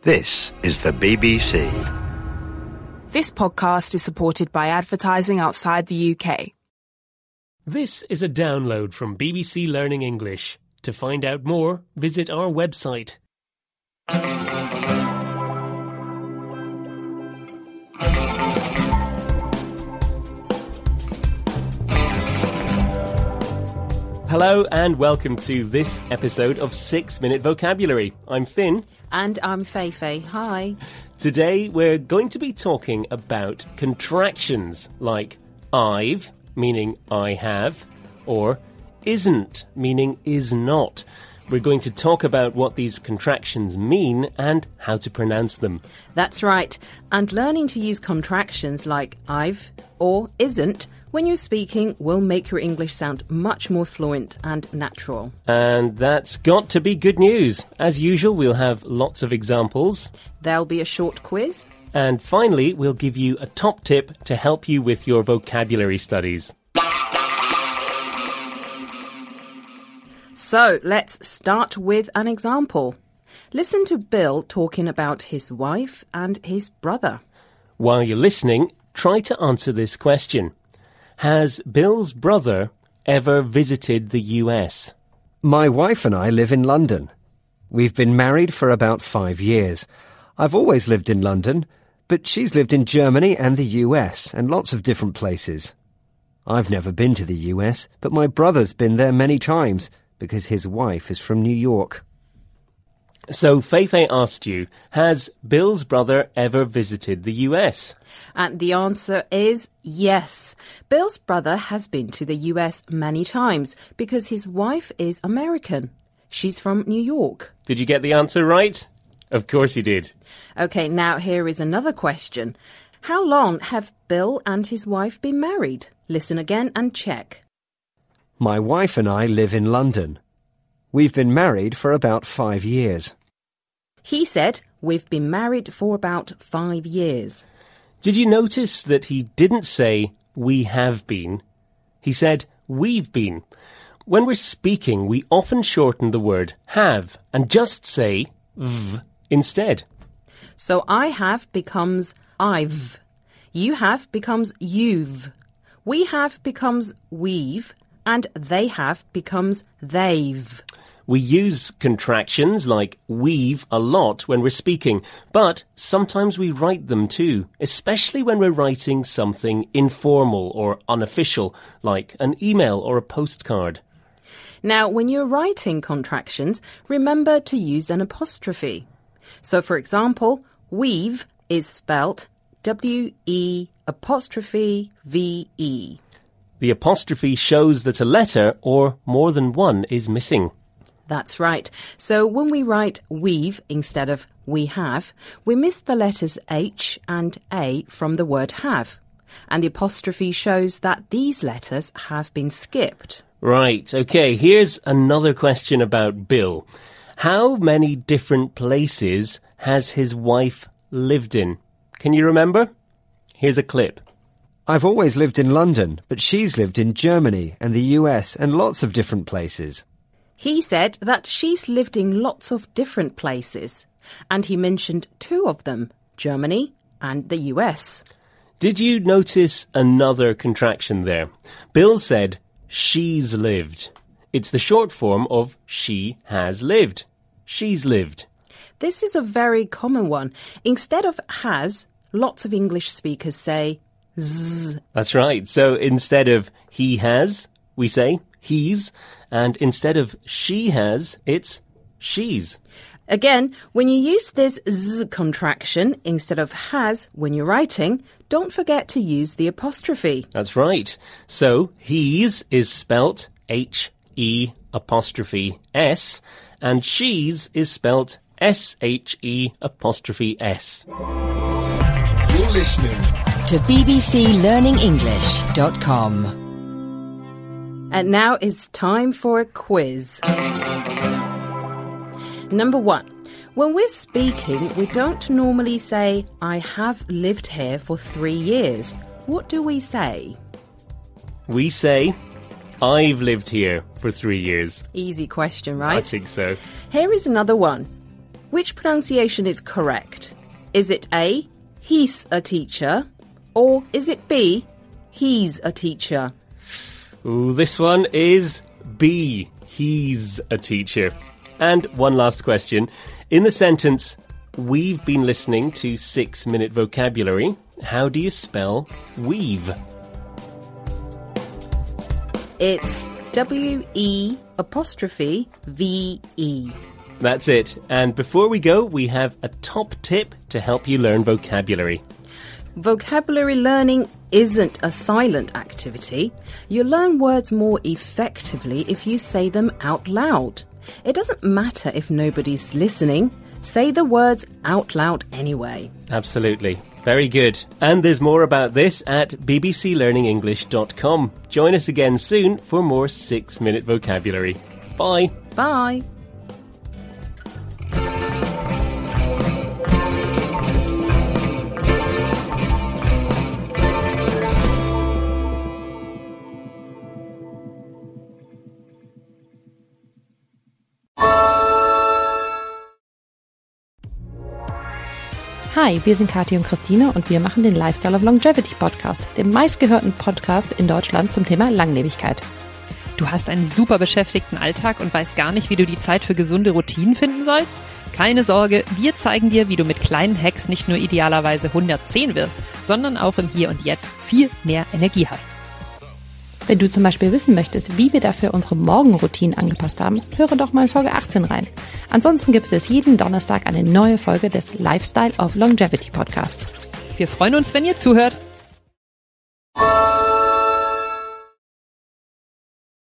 This is the BBC. This podcast is supported by advertising outside the UK. This is a download from BBC Learning English. To find out more, visit our website. Hello and welcome to this episode of 6 Minute Vocabulary. I'm Finn. And I'm Feifei. Hi. Today we're going to be talking about contractions like I've, meaning I have, or isn't, meaning is not. We're going to talk about what these contractions mean and how to pronounce them. That's right. And learning to use contractions like I've or isn't when you're speaking will make your English sound much more fluent and natural. And that's got to be good news. As usual, we'll have lots of examples. There'll be a short quiz. And finally, we'll give you a top tip to help you with your vocabulary studies. So, let's start with an example. Listen to Bill talking about his wife and his brother. While you're listening, try to answer this question. Has Bill's brother ever visited the US? My wife and I live in London. We've been married for about 5 years. I've always lived in London, but she's lived in Germany and the US and lots of different places. I've never been to the US, but my brother's been there many times because his wife is from New York. So Feifei asked you, has Bill's brother ever visited the US? And the answer is yes. Bill's brother has been to the US many times because his wife is American. She's from New York. Did you get the answer right? Of course you did. OK, now here is another question. How long have Bill and his wife been married? Listen again and check. My wife and I live in London. We've been married for about 5 years. He said, we've been married for about 5 years. Did you notice that he didn't say, we have been? He said, we've been. When we're speaking, we often shorten the word have and just say v instead. So I have becomes I've. You have becomes you've. We have becomes we've. And they have becomes they've. We use contractions like we've a lot when we're speaking, but sometimes we write them too, especially when we're writing something informal or unofficial, like an email or a postcard. Now, when you're writing contractions, remember to use an apostrophe. So, for example, we've is spelt W-E''V-E. The apostrophe shows that a letter or more than one is missing. That's right. So when we write we've instead of we have, we miss the letters H and A from the word have. And the apostrophe shows that these letters have been skipped. Right, okay, here's another question about Bill. How many different places has his wife lived in? Can you remember? Here's a clip. I've always lived in London, but she's lived in Germany and the US and lots of different places. He said that she's lived in lots of different places, and he mentioned 2 of them, Germany and the US. Did you notice another contraction there? Bill said, she's lived. It's the short form of she has lived. She's lived. This is a very common one. Instead of has, lots of English speakers say z. That's right. So instead of he has, we say he's. And instead of she has, it's she's. Again, when you use this z contraction instead of has when you're writing, don't forget to use the apostrophe. That's right. So he's is spelt H-E''S and she's is spelt S-H-E''S. You're listening to bbclearningenglish.com. And now it's time for a quiz. Number 1. When we're speaking, we don't normally say, I have lived here for 3 years. What do we say? We say, I've lived here for 3 years. Easy question, right? I think so. Here is another one. Which pronunciation is correct? Is it A, he's a teacher, or is it B, he's a teacher? Ooh, this one is B, he's a teacher. And one last question. In the sentence, we've been listening to 6-Minute Vocabulary, how do you spell weave? It's W-E''VE. That's it. And before we go, we have a top tip to help you learn vocabulary. Vocabulary learning isn't a silent activity. You learn words more effectively if you say them out loud. It doesn't matter if nobody's listening. Say the words out loud anyway. Absolutely. Very good. And there's more about this at bbclearningenglish.com. Join us again soon for more 6-Minute Vocabulary. Bye. Bye. Hi, wir sind Kathi und Christine und wir machen den Lifestyle of Longevity Podcast, den meistgehörten Podcast in Deutschland zum Thema Langlebigkeit. Du hast einen super beschäftigten Alltag und weißt gar nicht, wie du die Zeit für gesunde Routinen finden sollst? Keine Sorge, wir zeigen dir, wie du mit kleinen Hacks nicht nur idealerweise 110 wirst, sondern auch im Hier und Jetzt viel mehr Energie hast. Wenn du zum Beispiel wissen möchtest, wie wir dafür unsere Morgenroutinen angepasst haben, höre doch mal in Folge 18 rein. Ansonsten gibt es jeden Donnerstag eine neue Folge des Lifestyle of Longevity Podcasts. Wir freuen uns, wenn ihr zuhört.